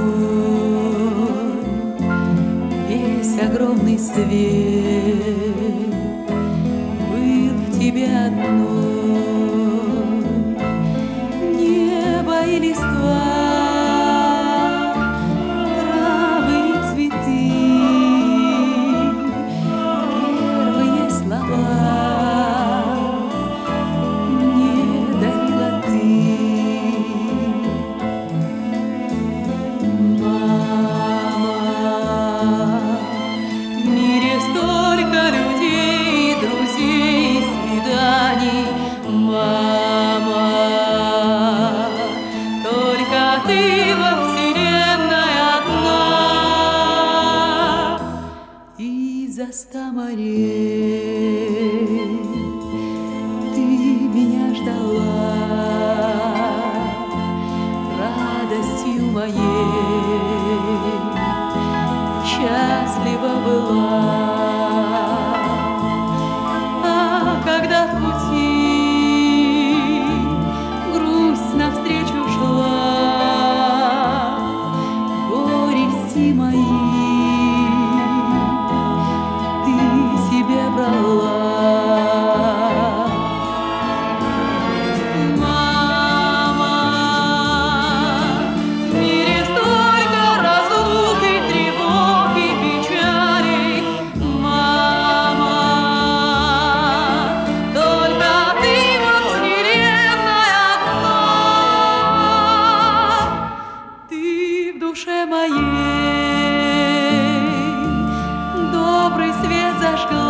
весь огромный свет был в тебе одной. Небо и листва, травы и цветы, первые слова мне дарила ты. В мире столько людей, друзей, свиданий, мама, только ты во вселенной одна. И за 100 морей ты меня ждала, радостью моей счастлива была. А когда в пути грусть навстречу шла, горести мои ты себе брала. В душе моей добрый свет зажгла.